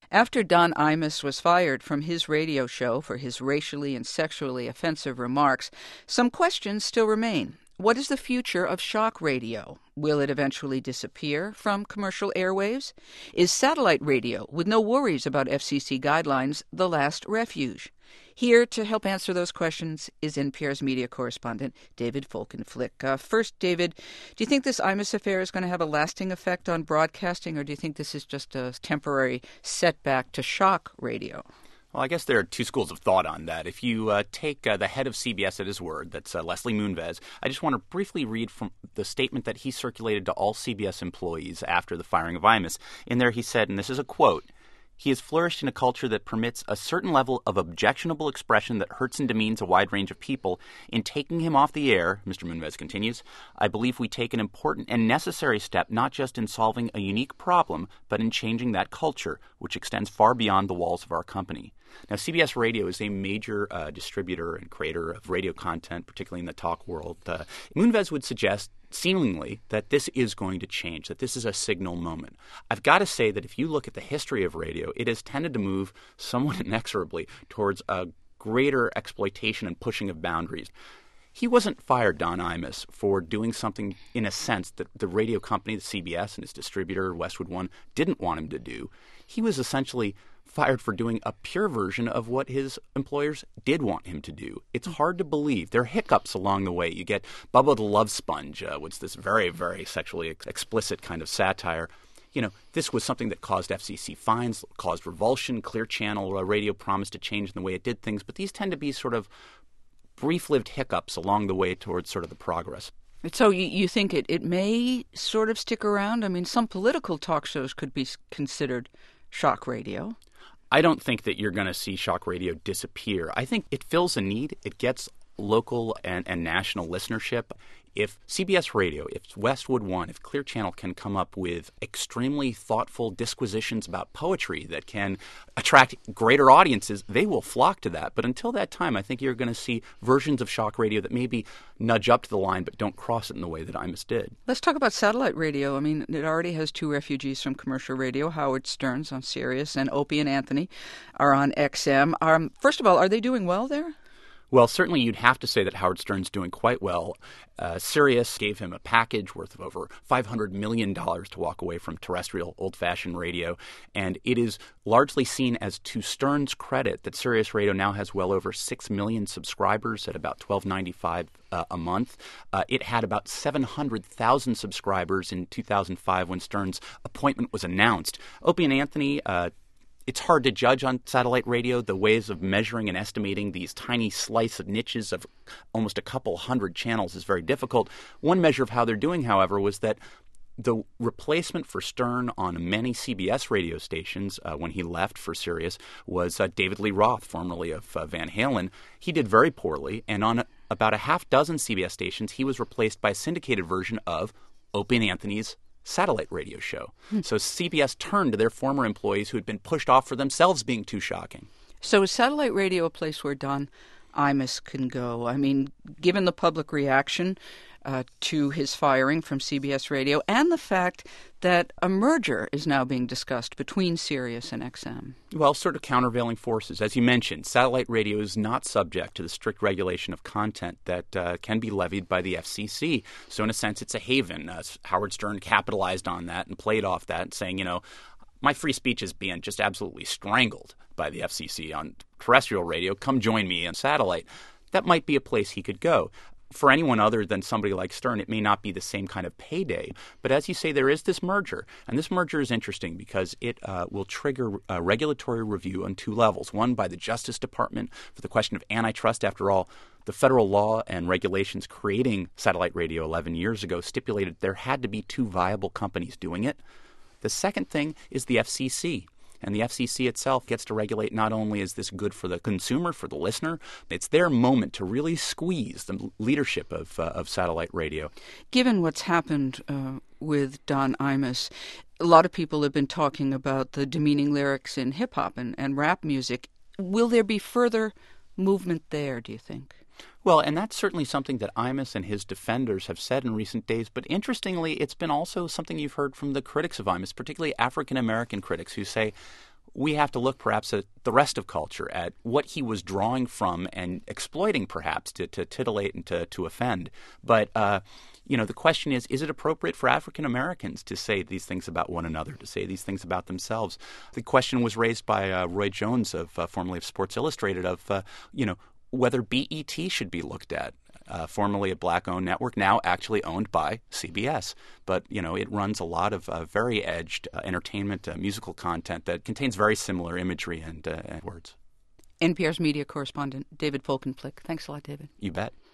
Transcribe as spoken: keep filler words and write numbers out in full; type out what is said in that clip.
After Don Imus was fired from his radio show for his racially and sexually offensive remarks, some questions still remain. What is the future of shock radio? Will it eventually disappear from commercial airwaves? Is satellite radio, with no worries about F C C guidelines, the last refuge? Here to help answer those questions is N P R's media correspondent, David Folkenflik. Uh, first, David, do you think this Imus affair is going to have a lasting effect on broadcasting, or do you think this is just a temporary setback to shock radio? Well, I guess there are two schools of thought on that. If you uh, take uh, the head of C B S at his word, that's uh, Leslie Moonves, I just want to briefly read from the statement that he circulated to all C B S employees after the firing of Imus. In there he said, and this is a quote, "He has flourished in a culture that permits a certain level of objectionable expression that hurts and demeans a wide range of people. In taking him off the air," Mister Moonves continues, "I believe we take an important and necessary step not just in solving a unique problem, but in changing that culture, which extends far beyond the walls of our company." Now, C B S Radio is a major uh, distributor and creator of radio content, particularly in the talk world. Uh, Moonves would suggest seemingly that this is going to change, that this is a signal moment. I've got to say that if you look at the history of radio, it has tended to move somewhat inexorably towards a greater exploitation and pushing of boundaries. He wasn't fired, Don Imus, for doing something, in a sense, that the radio company, the C B S, and its distributor, Westwood One, didn't want him to do. He was essentially fired for doing a pure version of what his employers did want him to do. It's hard to believe. There are hiccups along the way. You get Bubba the Love Sponge, uh, which is this very, very sexually ex- explicit kind of satire. You know, this was something that caused F C C fines, caused revulsion. Clear Channel uh, Radio promised to change in the way it did things, but these tend to be sort of brief-lived hiccups along the way towards sort of the progress. So you, you think it, it may sort of stick around? I mean, some political talk shows could be considered shock radio. I don't think that you're going to see shock radio disappear. I think it fills a need. It gets local and, and national listenership. If C B S Radio, if Westwood One, if Clear Channel can come up with extremely thoughtful disquisitions about poetry that can attract greater audiences, they will flock to that. But until that time, I think you're going to see versions of shock radio that maybe nudge up to the line but don't cross it in the way that Imus did. Let's talk about satellite radio. I mean, it already has two refugees from commercial radio. Howard Stern's on Sirius and Opie and Anthony are on X M. Um, first of all, are they doing well there? Well, certainly you'd have to say that Howard Stern's doing quite well. Uh, Sirius gave him a package worth of over five hundred million dollars to walk away from terrestrial old-fashioned radio, and it is largely seen as to Stern's credit that Sirius Radio now has well over six million subscribers at about twelve ninety-five uh, a month. Uh, it had about seven hundred thousand subscribers in two thousand five when Stern's appointment was announced. Opie and Anthony uh, It's hard to judge on satellite radio the ways of measuring and estimating these tiny slice of niches of almost a couple hundred channels is very difficult. One measure of how they're doing, however, was that the replacement for Stern on many C B S radio stations uh, when he left for Sirius was uh, David Lee Roth, formerly of uh, Van Halen. He did very poorly, and on a, about a half dozen C B S stations, he was replaced by a syndicated version of Opie and Anthony's satellite radio show. Hmm. So C B S turned to their former employees who had been pushed off for themselves being too shocking. So is satellite radio a place where Don Imus can go? I mean, given the public reaction uh, to his firing from C B S Radio and the fact that a merger is now being discussed between Sirius and X M. Well, sort of countervailing forces. As you mentioned, satellite radio is not subject to the strict regulation of content that uh, can be levied by the F C C. So in a sense, it's a haven. Uh, Howard Stern capitalized on that and played off that, saying, you know, my free speech is being just absolutely strangled by the F C C on terrestrial radio. Come join me on satellite. That might be a place he could go. For anyone other than somebody like Stern, it may not be the same kind of payday. But as you say, there is this merger. And this merger is interesting because it uh, will trigger a regulatory review on two levels. One by the Justice Department for the question of antitrust. After all, the federal law and regulations creating satellite radio eleven years ago stipulated there had to be two viable companies doing it. The second thing is the F C C. And the F C C itself gets to regulate not only is this good for the consumer, for the listener, it's their moment to really squeeze the leadership of, uh, of satellite radio. Given what's happened uh, with Don Imus, a lot of people have been talking about the demeaning lyrics in hip-hop and, and rap music. Will there be further movement there, do you think? Well, and that's certainly something that Imus and his defenders have said in recent days. But interestingly, it's been also something you've heard from the critics of Imus, particularly African-American critics who say, we have to look perhaps at the rest of culture, at what he was drawing from and exploiting perhaps to, to titillate and to, to offend. But, uh, you know, the question is, is it appropriate for African Americans to say these things about one another, to say these things about themselves? The question was raised by uh, Roy Jones, of uh, formerly of Sports Illustrated, of, uh, you know, whether B E T should be looked at. Uh, formerly a black-owned network, now actually owned by C B S. But, you know, it runs a lot of uh, very edged uh, entertainment, uh, musical content that contains very similar imagery and, uh, and words. N P R's media correspondent, David Folkenflik. Thanks a lot, David. You bet.